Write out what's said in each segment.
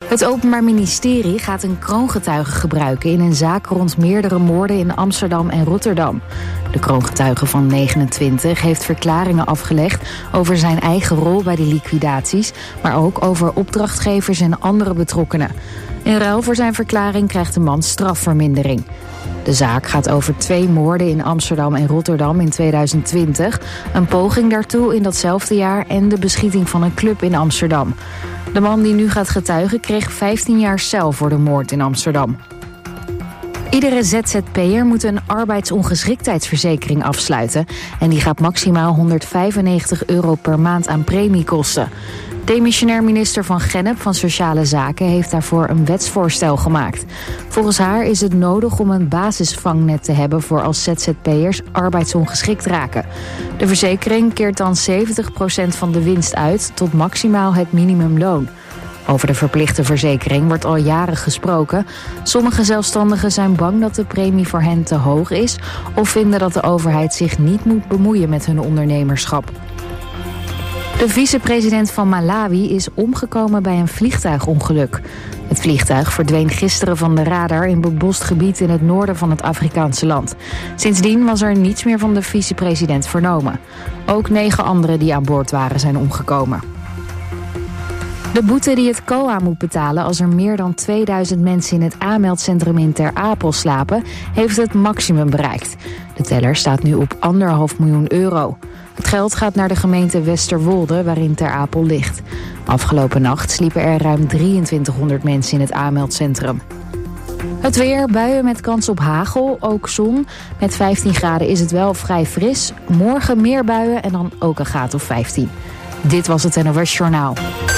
Het Openbaar Ministerie gaat een kroongetuige gebruiken in een zaak rond meerdere moorden in Amsterdam en Rotterdam. De kroongetuige van 29 heeft verklaringen afgelegd over zijn eigen rol bij de liquidaties, maar ook over opdrachtgevers en andere betrokkenen. In ruil voor zijn verklaring krijgt de man strafvermindering. De zaak gaat over 2 moorden in Amsterdam en Rotterdam in 2020, een poging daartoe in datzelfde jaar en de beschieting van een club in Amsterdam. De man die nu gaat getuigen kreeg 15 jaar cel voor de moord in Amsterdam. Iedere ZZP'er moet een arbeidsongeschiktheidsverzekering afsluiten en die gaat maximaal €195 per maand aan premie kosten. Demissionair minister Van Gennep van Sociale Zaken heeft daarvoor een wetsvoorstel gemaakt. Volgens haar is het nodig om een basisvangnet te hebben voor als ZZP'ers arbeidsongeschikt raken. De verzekering keert dan 70% van de winst uit tot maximaal het minimumloon. Over de verplichte verzekering wordt al jaren gesproken. Sommige zelfstandigen zijn bang dat de premie voor hen te hoog is of vinden dat de overheid zich niet moet bemoeien met hun ondernemerschap. De vicepresident van Malawi is omgekomen bij een vliegtuigongeluk. Het vliegtuig verdween gisteren van de radar in bebost gebied in het noorden van het Afrikaanse land. Sindsdien was er niets meer van de vicepresident vernomen. Ook 9 anderen die aan boord waren zijn omgekomen. De boete die het COA moet betalen als er meer dan 2000 mensen in het aanmeldcentrum in Ter Apel slapen, heeft het maximum bereikt. De teller staat nu op €1,5 miljoen. Het geld gaat naar de gemeente Westerwolde, waarin Ter Apel ligt. Afgelopen nacht sliepen er ruim 2300 mensen in het aanmeldcentrum. Het weer, buien met kans op hagel, ook zon. Met 15 graden is het wel vrij fris. Morgen meer buien en dan ook een graad of 15. Dit was het NOS Journaal.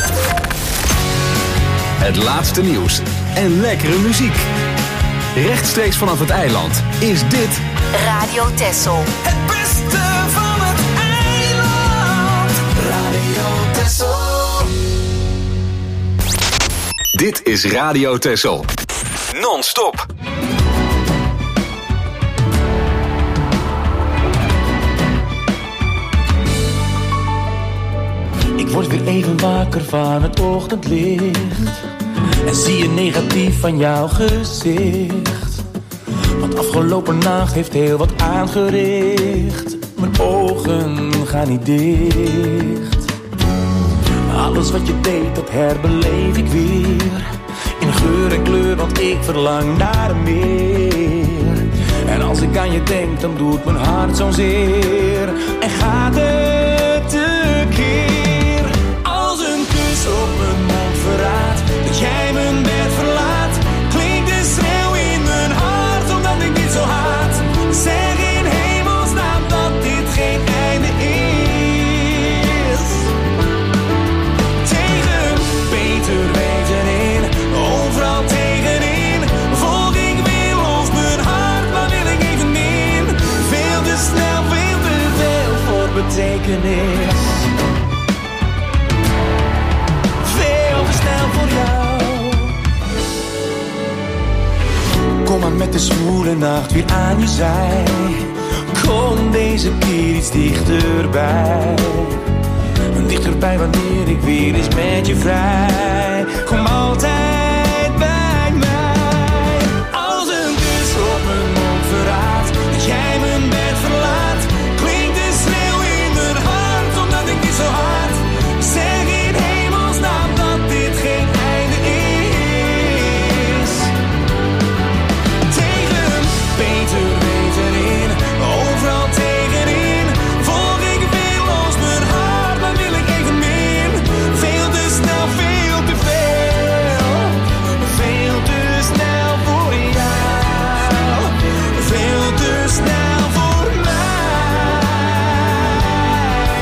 Het laatste nieuws en lekkere muziek. Rechtstreeks vanaf het eiland is dit Radio Texel. Het beste van het eiland. Radio Texel. Dit is Radio Texel. Non-stop. Ik word weer even wakker van het ochtendlicht en zie je negatief van jouw gezicht. Want afgelopen nacht heeft heel wat aangericht. Mijn ogen gaan niet dicht. Alles wat je deed, dat herbeleef ik weer. In geur en kleur, want ik verlang naar meer. En als ik aan je denk, dan doet mijn hart zo'n zeer. En gaat het tekeer. Als een kus op mijn mond verraadt dat jij mijn bed verlaat, klinkt de schreeuw in mijn hart omdat ik dit zo haat. Zeg in hemelsnaam dat dit geen einde is. Tegen beter weten in, overal tegenin, volg ik weer los mijn hart, maar wil ik even min. Veel te snel, veel te veel voor betekenis. Kom maar met de zwoele nacht weer aan je zij. Kom deze keer iets dichterbij. Dichterbij wanneer ik weer eens met je vrij. Kom altijd bij mij. Als een kus op mijn mond verraadt dat jij mijn bed verlaat, klinkt de schreeuw in mijn hart omdat ik dit zo haat. Zeg in hemelsnaam dat dit geen einde is. Tegen beter weten in, overal tegenin, volg ik weer los mijn hart, maar wil ik even min. Veel te snel, veel te veel. Veel te snel voor jou. Veel te snel voor mij.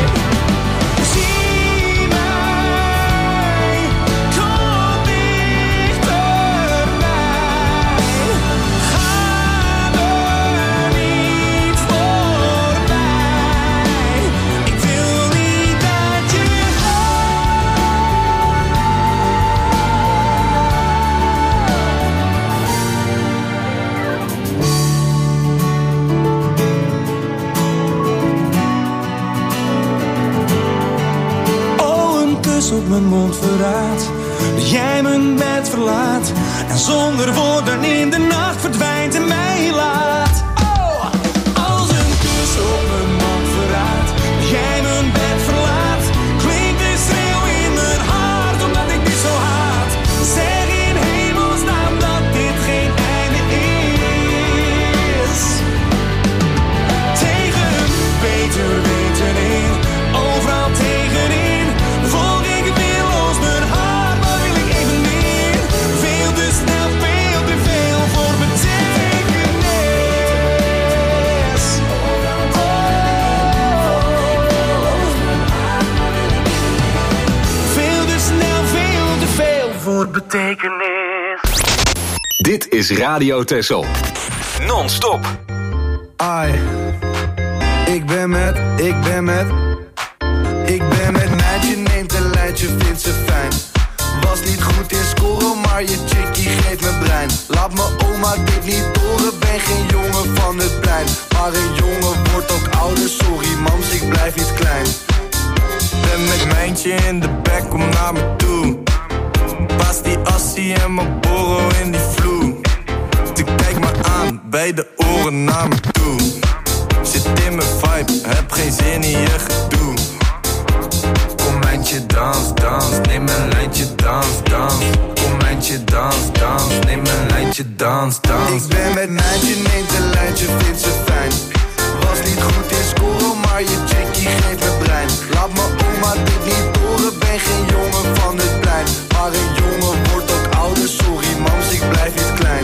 Zie mij, kom dichterbij. Ga er niet voorbij. Ik wil niet dat je oh, een kus op mijn mond verraadt dat jij mijn bed verlaat en zonder woorden in de nacht verdwijnt en mij laat. Oh, als een kus op mijn mond verraadt, jij mijn bed verlaat, klinkt de schreeuw in mijn hart omdat ik dit zo haat. Zeg in hemelsnaam dat dit geen einde is. Tegen beter weten in, overal tegenin, volg ik weerloos mijn hart, maar wil ik even meer. Veel te snel, veel te veel voor betekenis. Veel te snel, veel te veel voor betekenis. Dit is Radio Texel. Non-stop. Ai, ik ben met meidje, neemt een lijntje, vindt ze fijn. Was niet goed in scoren, maar je chickie geeft me brein. Laat me oma dit niet horen, ben geen jongen van het plein. Maar een jongen wordt ook ouder, sorry mams, ik blijf niet klein. Ben met mijntje in de bek, kom naar me toe. Pas die assie en mijn borrel in die vloer. Ze kijkt me aan, beide oren naar me toe. Zit in mijn vibe, heb geen zin in je gedoe. Kom mijntje, dans, dans, neem een lijntje, dans, dans. Kom mijntje, dans, dans, neem een lijntje, dans, dans. Ik ben met mijntje, neemt een lijntje, vindt ze fijn. Was niet goed in scoren, maar je chickie geeft me brein. Laat me oma dit niet horen, ben geen jongen van het plein. Maar een jongen wordt ook ouder, sorry mams, ik blijf niet klein.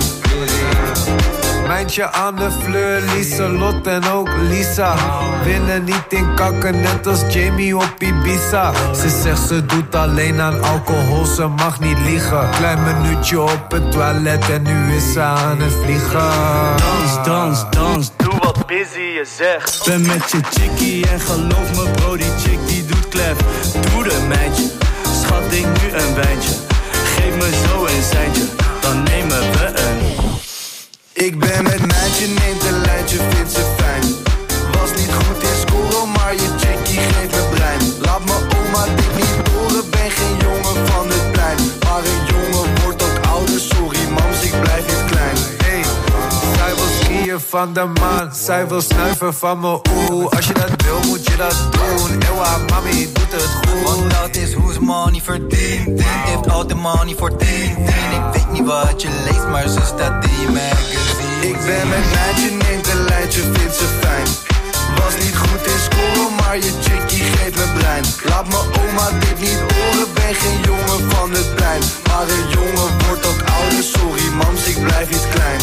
Mijntje aan de fleur, Lieselot en ook Lisa. Willen niet in kakken, net als Jamie op Ibiza. Ze zegt ze doet alleen aan alcohol, ze mag niet liegen. Klein minuutje op het toilet en nu is ze aan het vliegen. Dans, dans, dans, doe wat busy je zegt. Ben met je chickie en geloof me bro, die chick die doet klef. Doe de meidje, schat ik nu een wijntje. Geef me zo een seintje, dan nemen we een. Ik ben met meidje, neemt een lijntje, vindt ze fijn. Was niet goed in scoren, maar je chickie geeft me brein. Laat me oma dit niet horen, ben geen jongen van het plein. Maar een jongen wordt ook ouder, sorry mams, ik blijf niet klein. Hey, zij wil skiën van de maan, zij wil snuiven van me oeh. Als je dat wil, moet je dat doen. Ewa, mami, doet het goed. Want dat is hoe ze money verdient. Heeft al de money voor 10. Ik weet niet wat je leest, maar ze staat in je magazine. Ik ben met meidje, neemt een lijntje, vindt ze fijn. Was niet goed in scoren, maar je chickie geeft me brein. Laat me oma dit niet horen, ben geen jongen van het plein. Maar een jongen wordt ook ouder, sorry mams, ik blijf niet klein.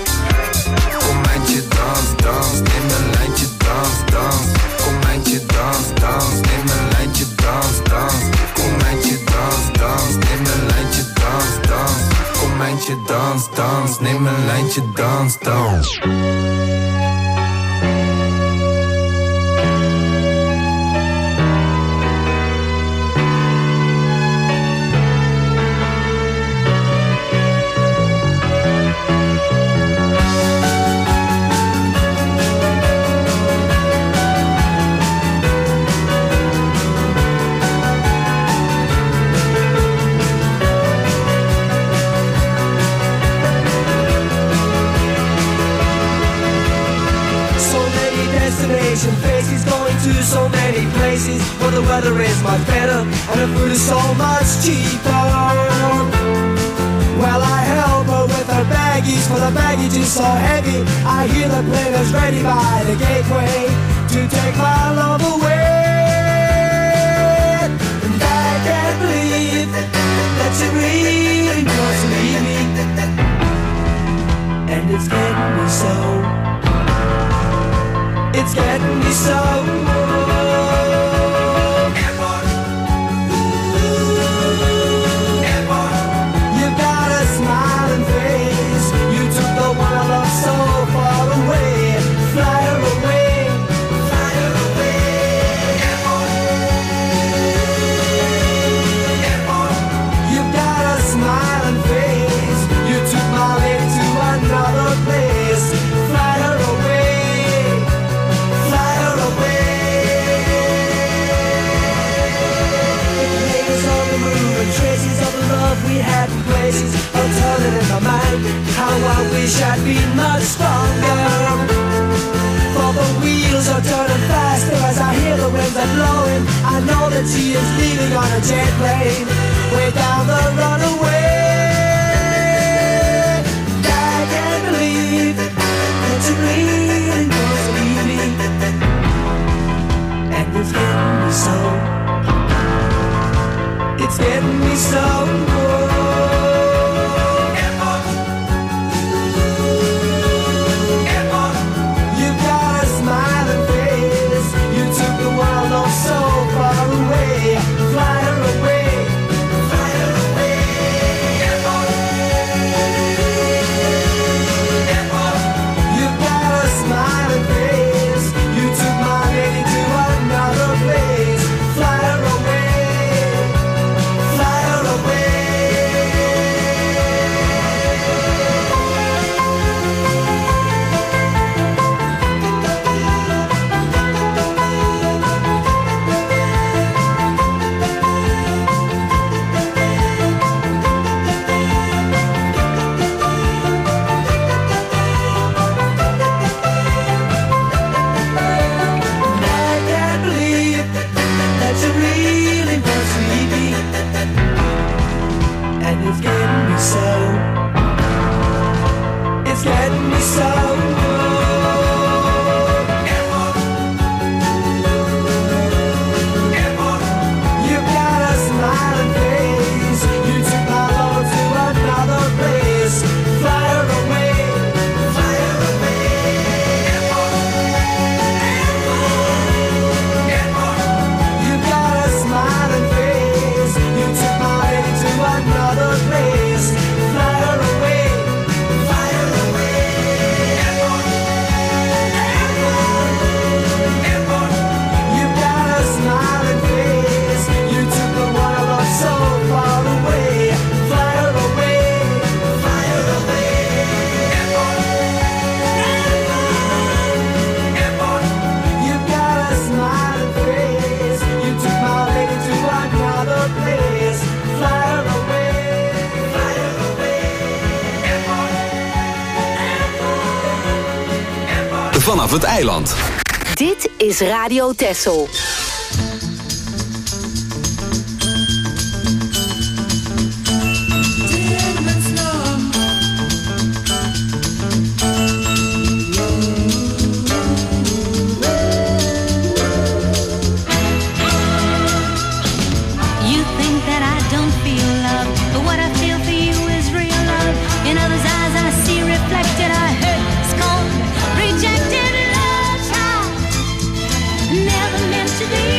Kom mijntje, dans, dans, neem een lijntje, dans, dans. Kom mijntje, dans, dans, neem een lijntje, dans, dans. Kom mijntje, dans, dans, neem een lijntje, dans, dans. Kom mijntje, dans, dans, neem een lijntje, dans, dans. So many places where the weather is much better and the food is so much cheaper. Well, I help her with her baggies, for the baggage is so heavy. I hear the players ready by the gateway to take my love away. And I can't believe that she really wants to leave me. And it's getting me so. It's getting me so. You've got a smiling face. You took the one I love so far away. Fly her away, fly her away. You've got a smiling face. You took my lady to another place. Fly her away. Fly her away. wish I'd been much stronger. For the wheels are turning faster as I hear the winds are blowing. I know that she is leaving on a jet plane, way down the runaway. I can't believe that you really don't leave me, and it's getting me so. It's getting me so good. You've got a smiling face. You took the world off so far away. Fly her away, fly her away. You've got a smiling face. You took my lady to another place. Fly her away. It's getting me so you've got a smiling face. You took my love to another place. Fly her away, fly her away. You've got a smiling face. You took my lady to another place. Fly her away. Vanaf het eiland. Dit is Radio Texel. Never meant to be.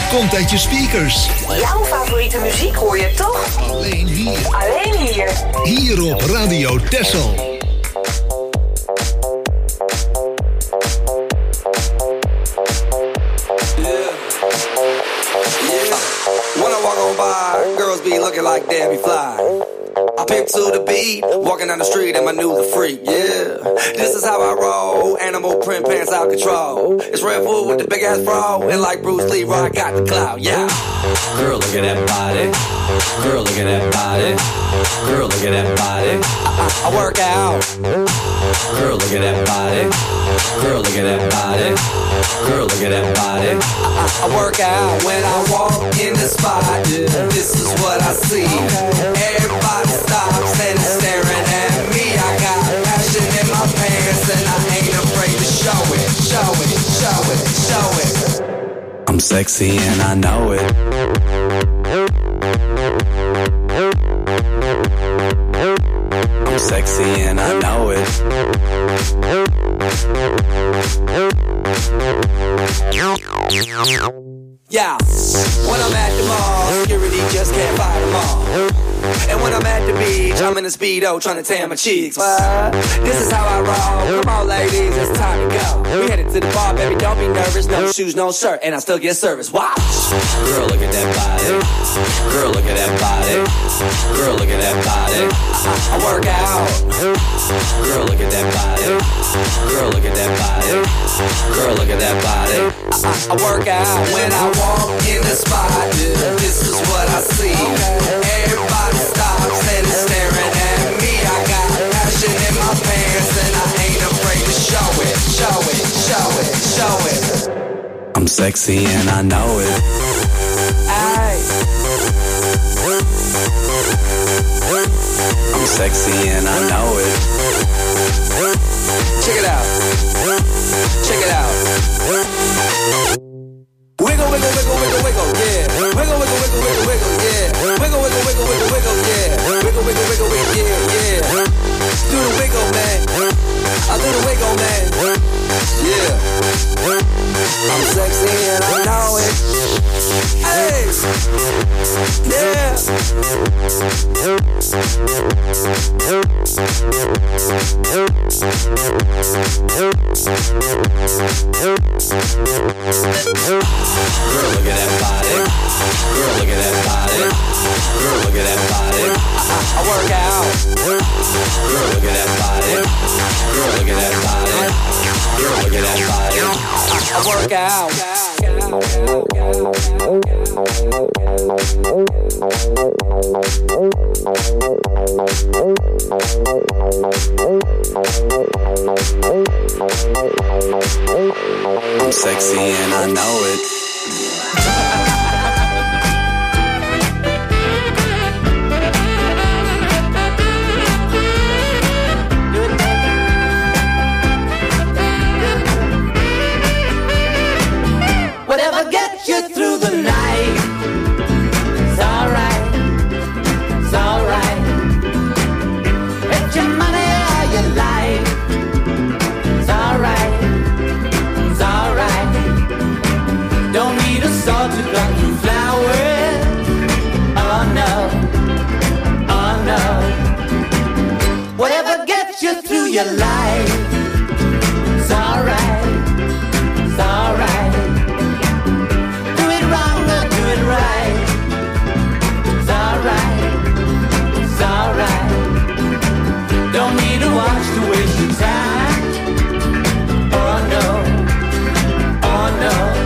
komt uit je speakers. Jouw favoriete muziek hoor je toch? Alleen hier. Alleen hier. Hier op Radio Texel. When I walk on by, girls be looking like Debbie Fly. I pimp to the beat, walking down the street and my new the freak, yeah. This is how I roll, animal print pants out control. It's Red Bull with the big ass bra, and like Bruce Lee, I got the clout, yeah. Girl, look at that body. Girl, look at that body. Girl, look at that body. I work out. Girl, look at that body. Girl, look at that body. Girl, look at that body. I work out when I walk in the spot. This is what I see. Everybody stops and is staring at me. I got passion in my pants and I ain't afraid to show it. Show it, show it, show it. I'm sexy and I know it. I'm sexy and I know it. Yeah, when I'm at the mall, security just can't fight them all. And when I'm at the beach, I'm in a Speedo trying to tan my cheeks. This is how I roll. Come on, ladies, it's time to go. We headed to the bar, baby, don't be nervous. No shoes, no shirt, and I still get service. Watch. Girl, look at that body. Girl, look at that body. Girl, look at that body. I work out. Girl, look at that body. Girl, look at that body. Girl, look at that body. I work out when I walk in the spot. This is what I see. Everybody stops and is staring at me. I got passion in my pants and I ain't afraid to show it. Show it, show it, show it. I'm sexy and I know it. Aye. I'm sexy and I know it. Check it out. Check it out. Wiggle, wiggle, wiggle, wiggle, wiggle, yeah. Wiggle, wiggle, wiggle, wiggle, wiggle, yeah. Wiggle, wiggle, wiggle, wiggle, wiggle, yeah. Wiggle, wiggle, wiggle, wiggle, yeah, yeah. Do the wiggle, man. I do the wiggle, man. Yeah. I'm sexy and I know it. Hey. Yeah. Girl, look at that body. Girl, look at that body. Girl, look at that body. I work out. Girl, look at that body. Girl, look at that body. Girl, look at that body. I work out. I'm sexy and I know it. Whatever gets you through the night, it's alright, it's alright. It's your money or your life, it's alright, it's alright. Don't need a sword to cut through flowers, oh no, oh no. Whatever gets you through your life, it's alright, it's alright. Don't need to watch to waste your time. Oh no, oh no.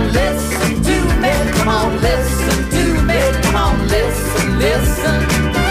listen to me. Come on, listen to me. Come on, listen, listen.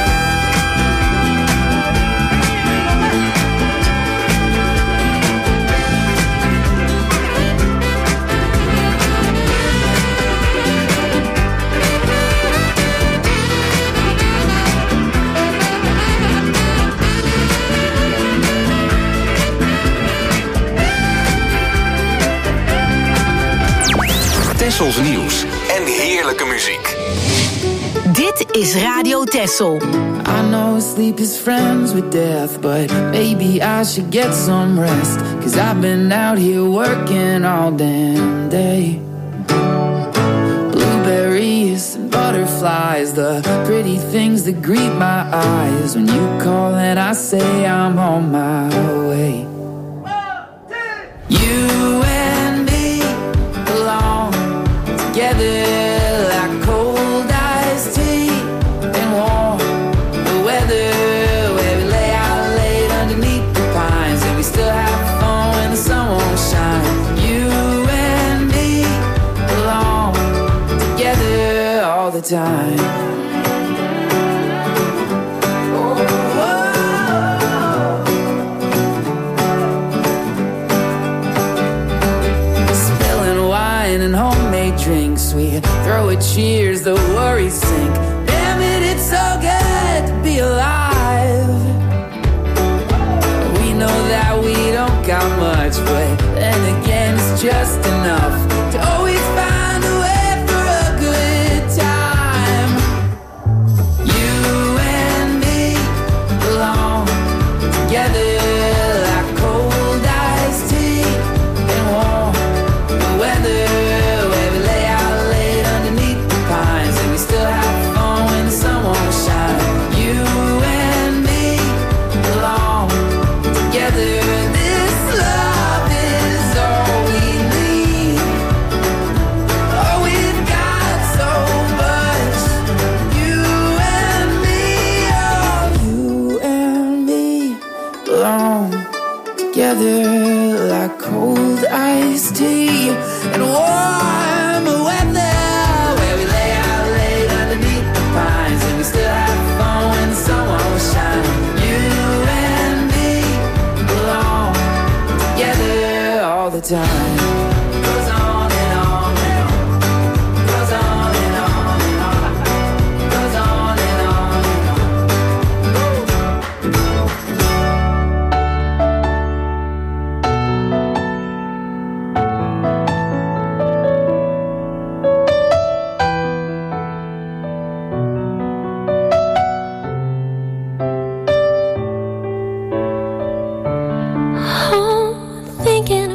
Tessels nieuws en heerlijke muziek. Dit is Radio Tessel. I know sleep is friends with death, but maybe I should get some rest. 'Cause I've been out here working all damn day. Blueberries and butterflies, the pretty things that greet my eyes. When you call and I say I'm on my way. You and me belong together like cold iced tea and warm the weather, where we lay out late underneath the pines and we still have fun when the sun won't shine. You and me belong together all the time. Drinks, we throw a cheers, the worries sink. Damn it, it's so good to be alive. We know that we don't got much, but then again it's just enough to always find a way for a good time. You and me belong together like cold iced tea and warm the weather. Still have fun when the sun won't shine. You and me belong together. This love is all we need. Oh, we've got so much. You and me, oh, you and me belong together like cold iced tea and warm weather. The time goes on and on and on, goes on and on and on, goes on and on and on. Oh, thinking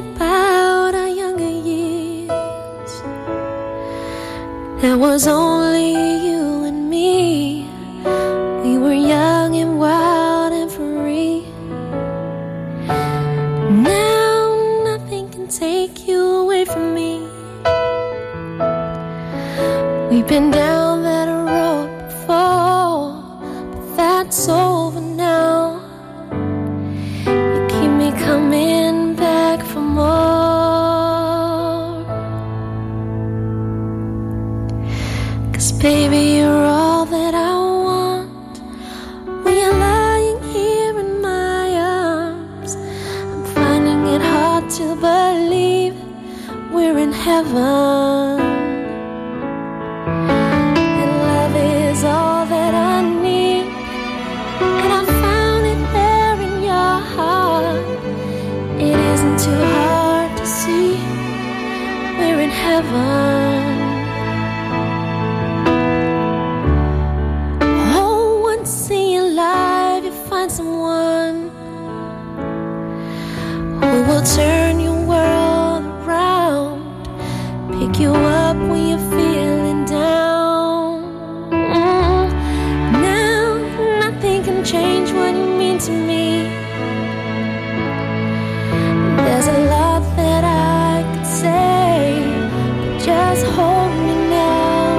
there was only you and me. We were young and wild and free. Now nothing can take you away from me. We've been down that road before, but that's over now. You keep me coming back for more. Baby, you're all that I want. When you're lying here in my arms, I'm finding it hard to believe we're in heaven. And love is all that I need, and I found it there in your heart. It isn't too hard to see we're in heaven. Someone who will turn your world around, pick you up when you're feeling down. Now nothing can change what you mean to me. There's a lot that I could say, but just hold me now,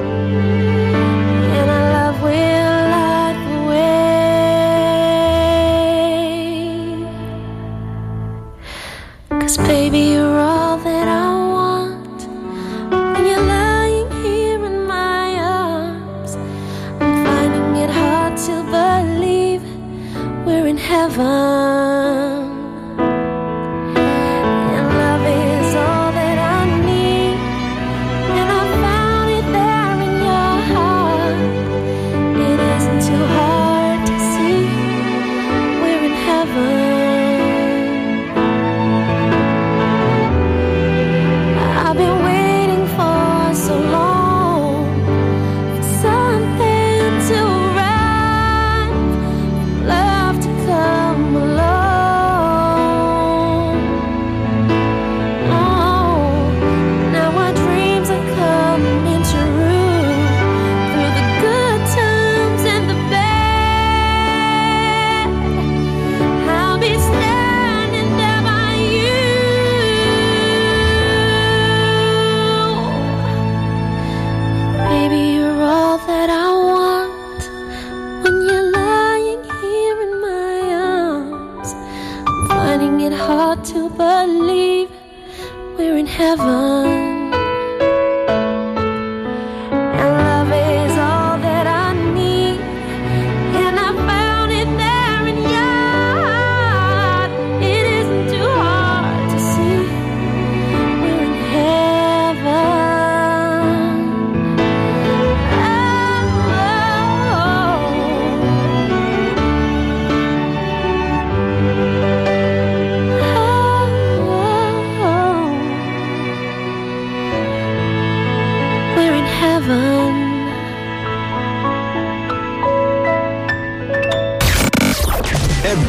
and our love will light the way. 'Cause baby, you're all that I want.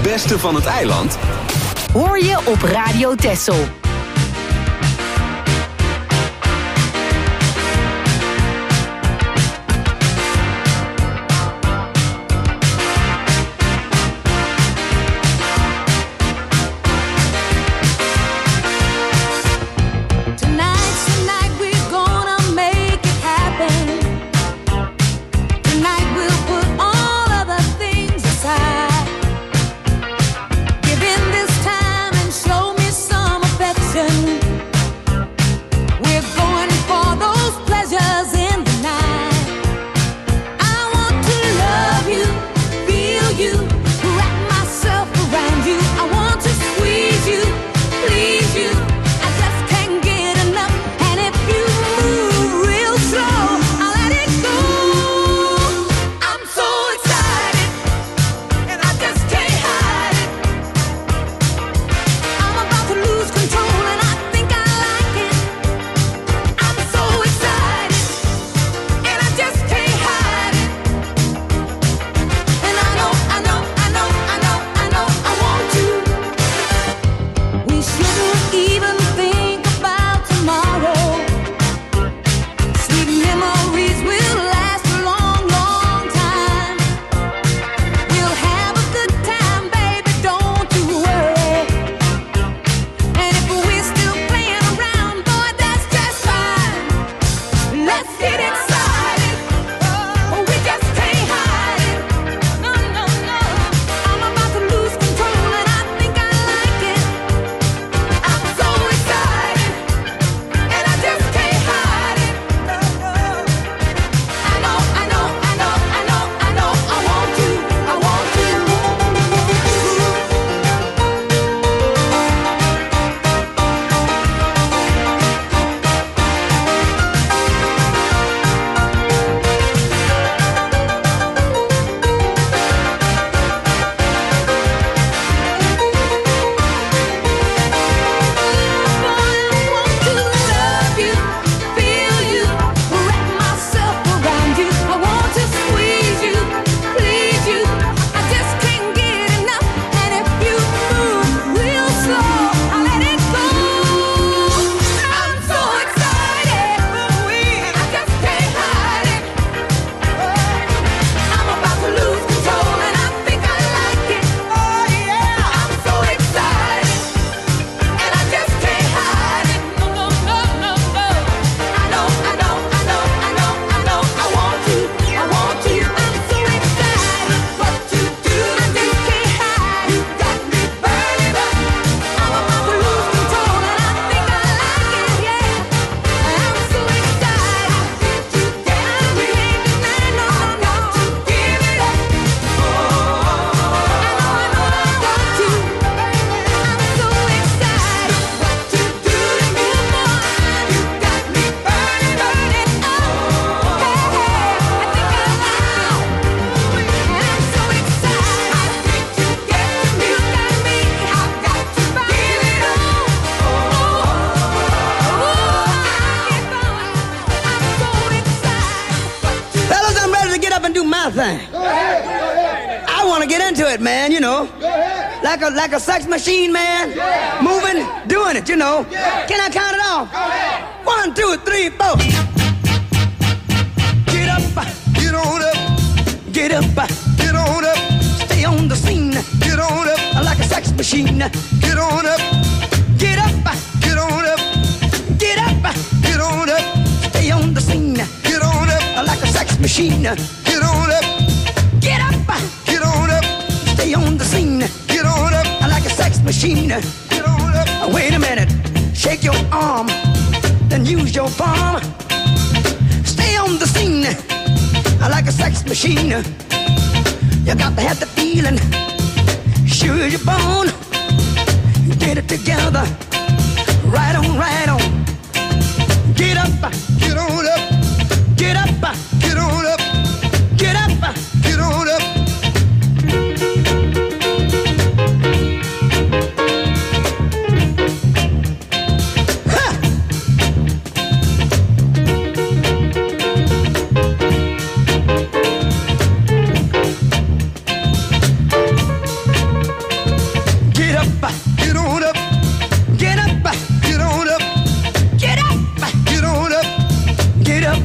beste van het eiland? Hoor je op Radio Texel. I want to get into it, man, you know. Like a sex machine, man. Moving, doing it, you know. Can I count it off? 1, 2, 3, 4. Get up, get on up. Get up, get on up. Stay on the scene. Get on up. Like a sex machine. Get on up. Get up, get on up. Get up, get on up. Stay on the scene. Get on up. Like a sex machine. Get on up. Get up, get on up. Stay on the scene. Get on up. Like a sex machine. Get on up. Wait a minute. Shake your arm. Then use your palm. Stay on the scene. Like a sex machine. You got to have the feeling. Sure you're born. Get it together. Right on, right on. Get up, get on up. Get up, get on up. Get up, get on up.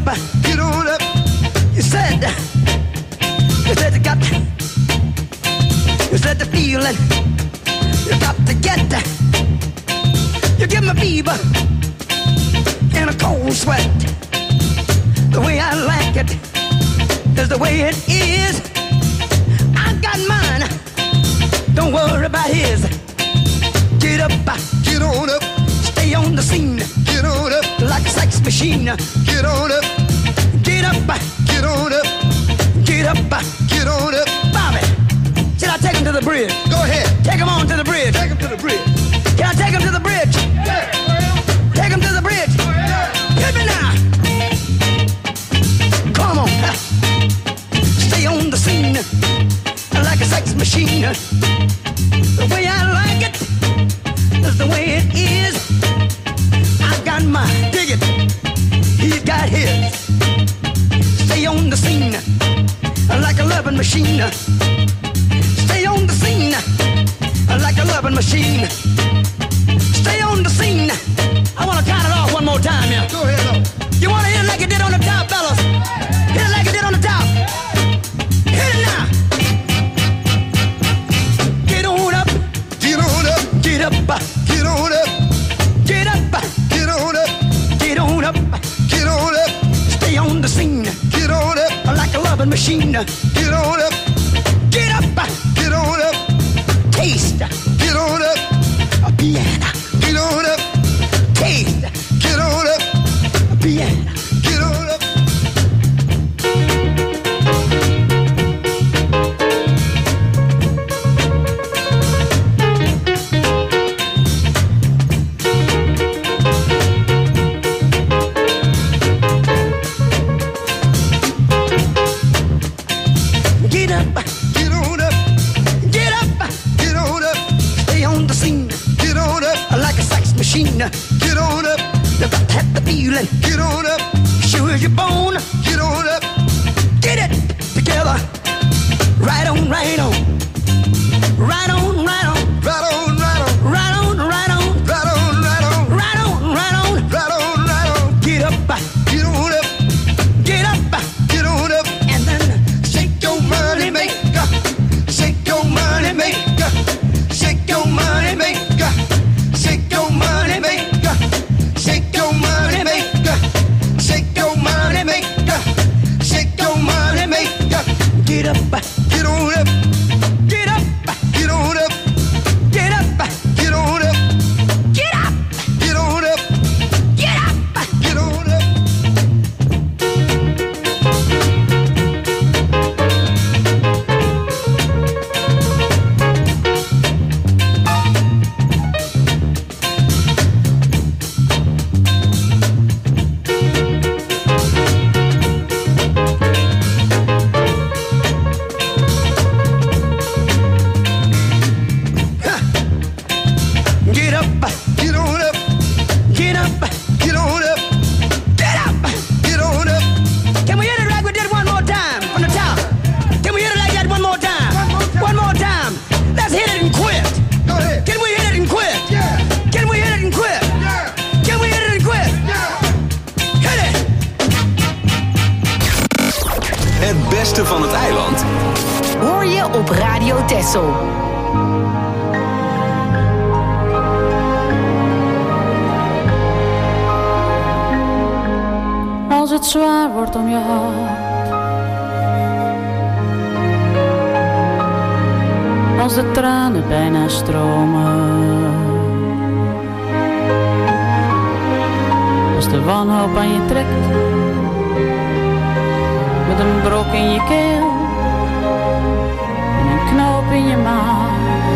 get on up. You said you got, you said the feeling you got to get. You give me fever in a cold sweat. The way I like it is the way it is. I got mine, don't worry about his. Get up, get on up, stay on the scene. Get on up like a sex machine. Get on up, get up, get on up, get up, get on up. Bobby, should I take him to the bridge? Go ahead, take him on to the bridge. Take him to the bridge. Can I take him to the bridge? Yeah. Take him to the bridge. Yeah. Hit me now. Come on, stay on the scene like a sex machine. The way I like it is the way it is. I got mine, dig it. He's got his. Stay on the scene like a loving machine. Stay on the scene like a loving machine. Stay on the scene. I want to count it off one more time, yeah. Go ahead, you want to hit it like it did on the top, fellas? Hit it like it did on the top. Hit it now. Get on up. Get on up. Get up. Get on up. Get up. Get on up. Get on up. Get on up. Stay on the scene. Get on up. Like a loving machine. Get on up. Get up. Get on up. Taste. Get on up. A piano. Get on up. Taste. Get on up. A piano. Get on up. Get up. Get on up. Get up. Get on up. Stay on the scene. Get on up. Like a sex machine. Get on up. You got to have the feeling. Get on up. Sure as you're born. Get on up. Get it together. Right on, right on. Right on, right on. Right on, right on. Right on, right on. Right on, right on. Right on, right on. Right on, right on. Get up. Get on up. Get up. Get on up. And then shake your money maker. Shake your money maker. Shake your money maker. Shake your money maker. Shake your money maker. Shake your money maker. Shake your money maker. Get up. Get on up. Get up. Get on up. Get up. Get on up. Get up. Get on up. Get up. Get on up. Get up, get on up, get up, get on up, get up, get on up. Can we hit it like we did one more time from the top? Can we hit it like that one more time? One more time. Let's hit it and quit. Go ahead. Can we hit it and quit? Yeah. Can we hit it and quit? Yeah. Can we hit it and quit? Yeah. Hit it. Het beste van het eiland hoor je op Radio Texel. Als het zwaar wordt om je hart, als de tranen bijna stromen, als de wanhoop aan je trekt, met een brok in je keel en een knoop in je maag.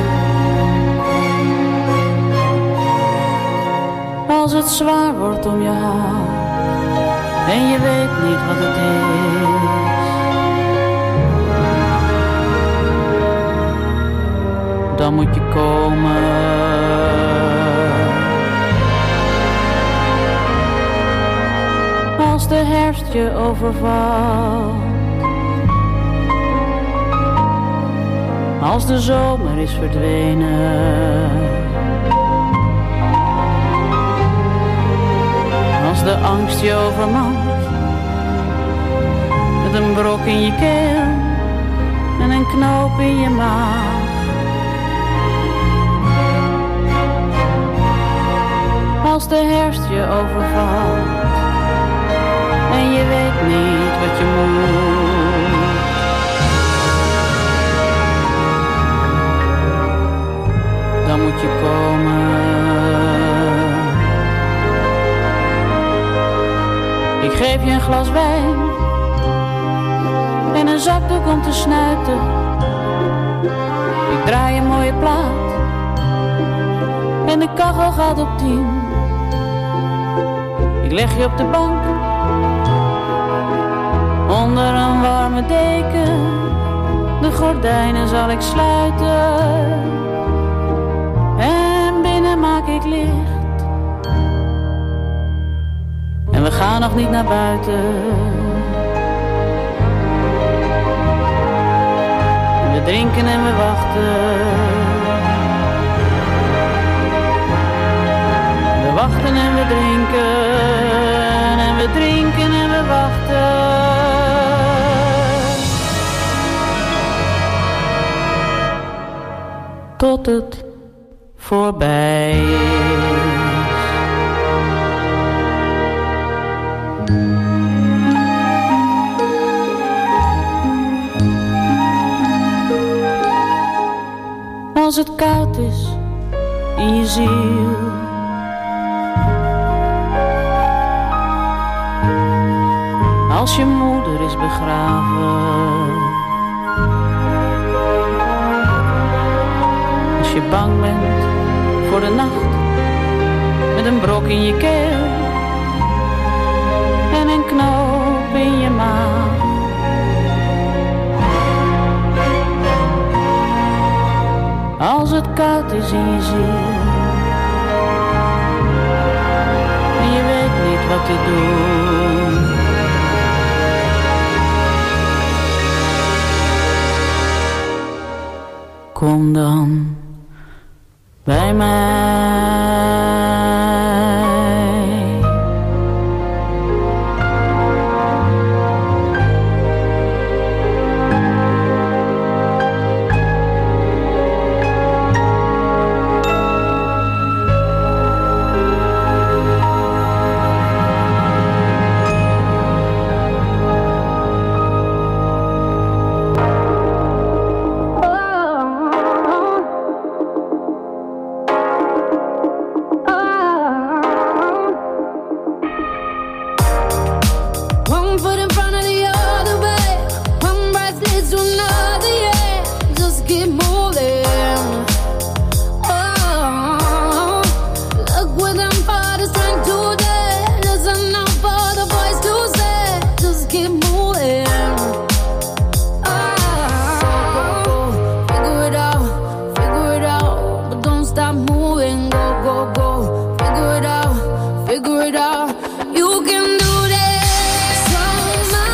Als het zwaar wordt om je hart en je weet niet wat het is, dan moet je komen. Als de herfst je overvalt, als de zomer is verdwenen, als de angst je overmand met een brok in je keel en een knoop in je maag. Als de herfst je overvalt en je weet niet wat je moet, dan moet je komen. Ik geef je een glas wijn en een zakdoek om te snuiten. Ik draai een mooie plaat en de kachel gaat op 10. Ik leg je op de bank onder een warme deken. De gordijnen zal ik sluiten en binnen maak ik licht. En we gaan nog niet naar buiten. En we drinken en we wachten. We wachten en we drinken. En we drinken en we wachten. Tot het voorbij is. Als het koud is in je ziel, als je moeder is begraven, als je bang bent voor de nacht met een brok in je keel en een knoop in je maag. Als het koud is in je ziel en je weet niet wat te doen, kom dan bij mij. Figure it out, you can do this. So much.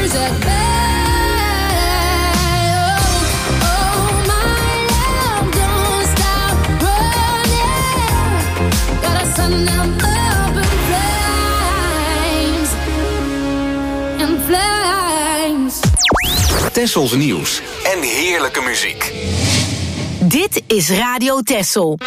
who's at bay. Oh, my love, don't stop running. Gotta send them up in flames. In flames. Tessels nieuws en heerlijke muziek. Dit is Radio Tessel.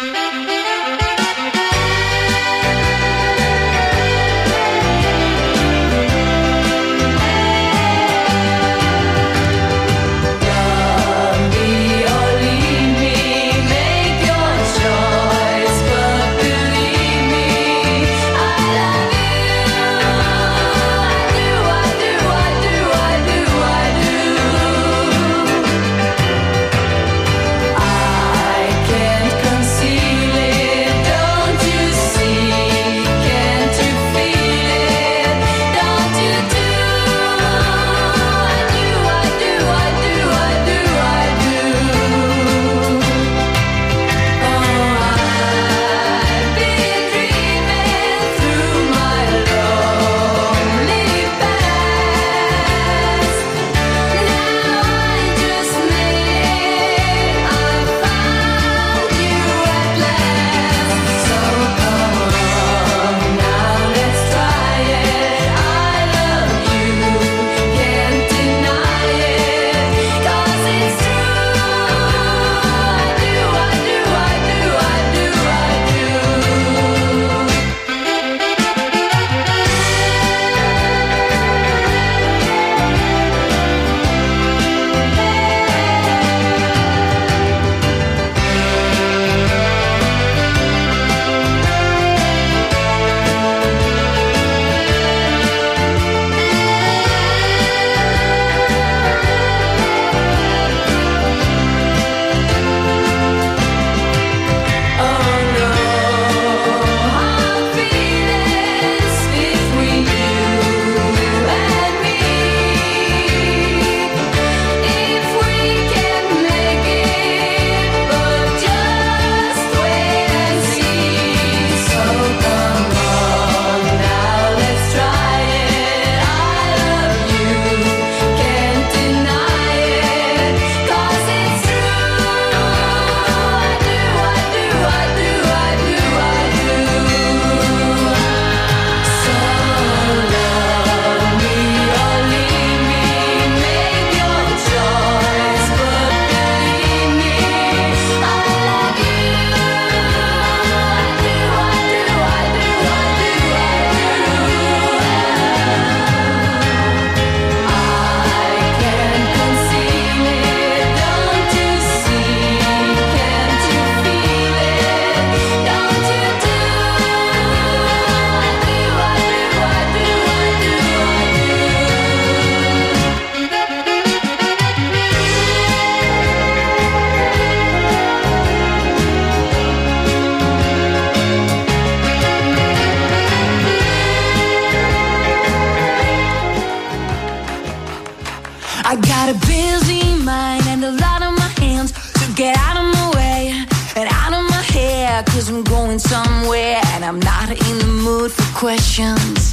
I got a busy mind and a lot on my hands, so get out of my way and out of my hair, 'cause I'm going somewhere and I'm not in the mood for questions.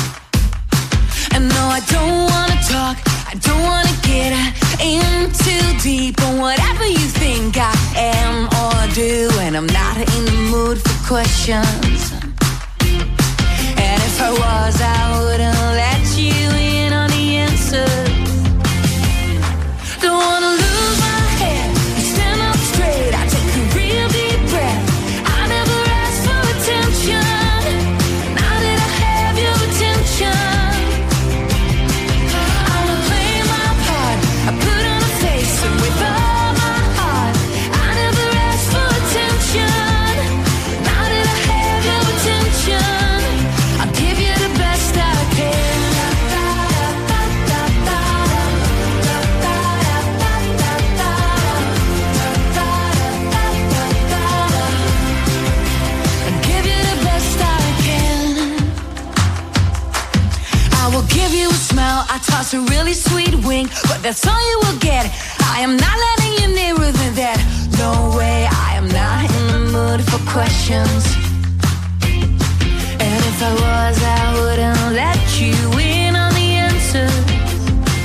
And no, I don't wanna talk, I don't wanna get in too deep on whatever you think I am or do, and I'm not in the mood for questions. And if I was, I wouldn't let you in on the answers. Don't wanna lose my head, stand up straight, I take a real deep breath. I never asked for attention, now that I have your attention. I'ma play my part, I put on a face and with all my heart. I never asked for attention, now that I have your attention. I'll give you the best I can. Give you a smile, I toss a really sweet wink, but that's all you will get. I am not letting you nearer than that. No way, I am not in the mood for questions. And if I was, I wouldn't let you in on the answer.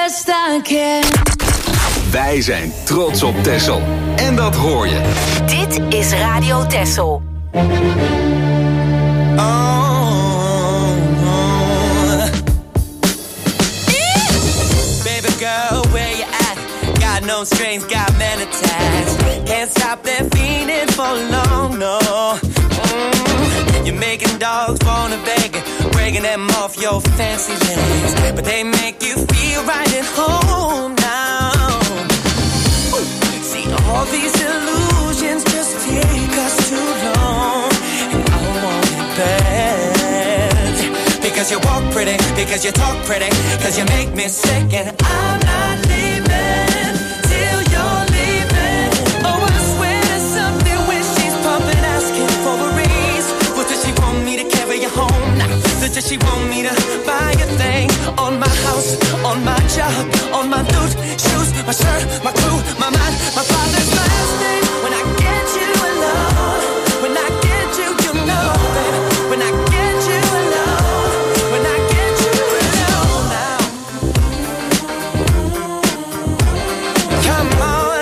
best I can. Wij zijn trots op Texel. En dat hoor je. Dit is Radio Texel. Baby girl, where you at? Got no strings, got men attached. Can't stop that feeling for long, no. You're making dogs wanna beg, breaking them off your fancy legs, but they make you feel right at home now. See, all these illusions just take us too long, and I want it bad. Because you walk pretty, because you talk pretty, because you make me sick, and I'm not leaving till you're leaving. Oh, I swear there's something when she's pumping, asking for a raise. What does she want me to carry you home? Nah, does she want me to buy a thing? On my house, on my job, on my loot, shoes, my shirt, my crew, my mind, my father's last name. When I get you alone, when I get you, you know, baby. When I get you alone, when I get you alone now. Come on,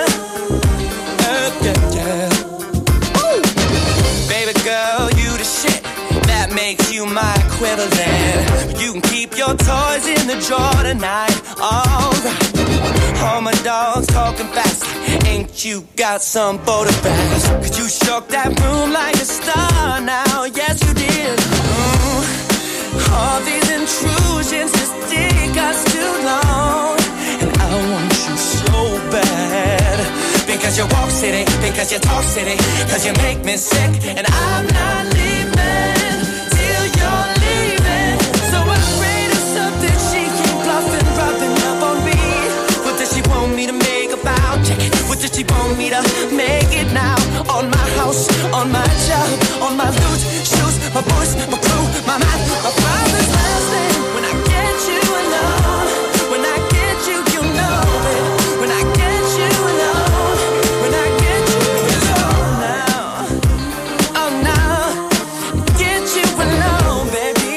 yeah. Ooh. Baby girl, you the shit. That makes you my equivalent. You can keep your toys in the drawer tonight. Alright. All my dogs talking fast. Ain't you got some photographs? Cause you shook that room like a star now. Yes, you did. All these intrusions just take us too long, and I want you so bad. Because you walk city, because you talk city, because you make me sick, and I'm not leaving till you're leaving. So afraid of something she keep bluffing, rubbing up on me. What does she want me to make about? What does she want me to make it now? On my house, on my job, on my loot, shoes, my voice, my crew, my mind, my father's last name. When I get you alone, when I get you, you know it. When I get you alone, when I get you alone now, oh now, get you alone, baby.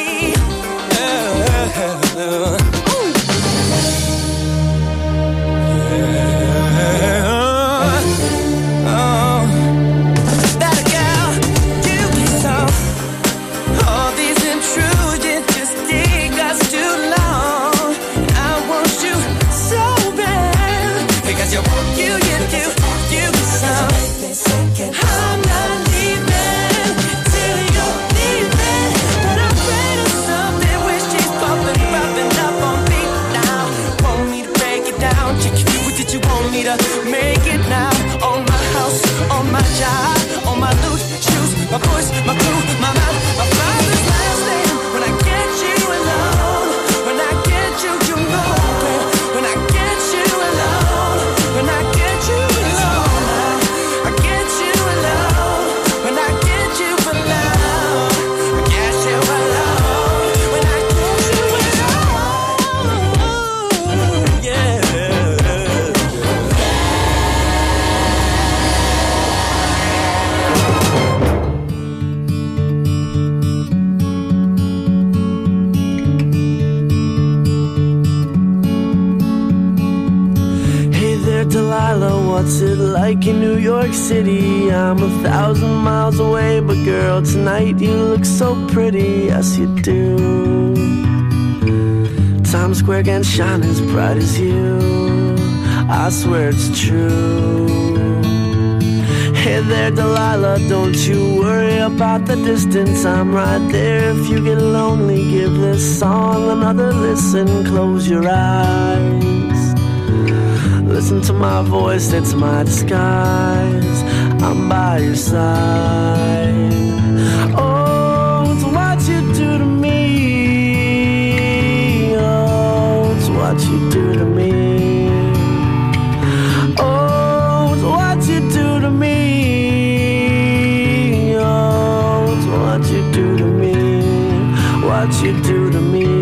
Make it now. On my house, on my job, on my loot, shoes, my voice, my crew, my mouth, my father's last name. When I get you alone, when I get you, you know it. When I get you alone, when I get you alone, I get you alone. When I get you alone, I get you alone. When I get you alone, yeah. Delilah, what's it like in New York City? I'm 1,000 miles away, but girl, tonight you look so pretty, yes you do. Times Square can't shine as bright as you, I swear it's true. Hey there, Delilah, don't you worry about the distance, I'm right there. If you get lonely, give this song another listen, close your eyes. Listen to my voice, it's my disguise. I'm by your side. Oh, it's what you do to me. Oh, it's what you do to me. Oh, it's what you do to me. Oh, it's what you do to me. What you do to me.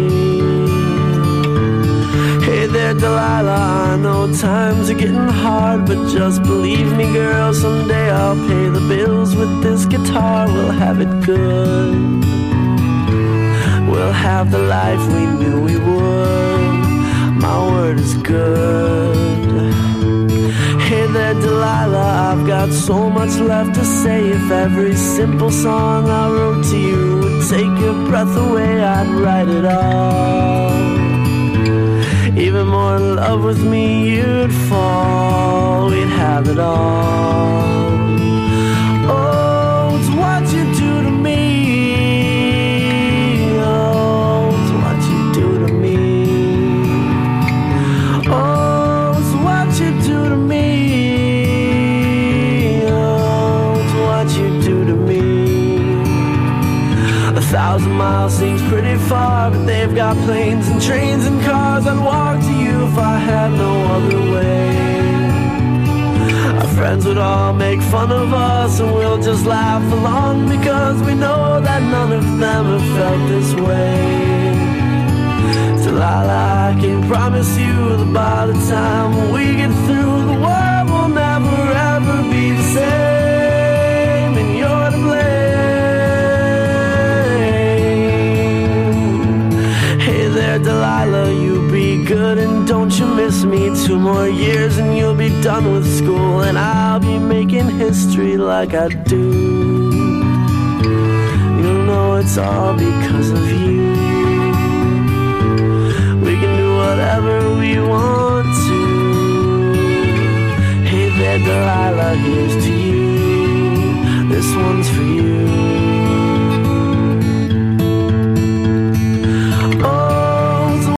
Hey there, Delilah, I know times are getting hard, but just believe me, girl, someday I'll pay the bills with this guitar. We'll have it good. We'll have the life we knew we would. My my word is good. Hey there, Delilah, I've got so much left to say. If every simple song I wrote to you would take your breath away, I'd write it all. Even more in love with me, you'd fall. We'd have it all. Oh, it's what you do to me. Oh, it's what you do to me. Oh, it's what you do to me. Oh, it's what you do to me. 1,000 miles seems pretty far, but they've got planes and trains and cars. I'd walk to you if I had no other way. Our friends would all make fun of us, and we'll just laugh along, because we know that none of them have felt this way. Delilah, I can promise you that by the time we get through, the world will never ever be the same, and you're to blame. Delilah, you be good and don't you miss me. 2 more years and you'll be done with school, and I'll be making history like I do. You know it's all because of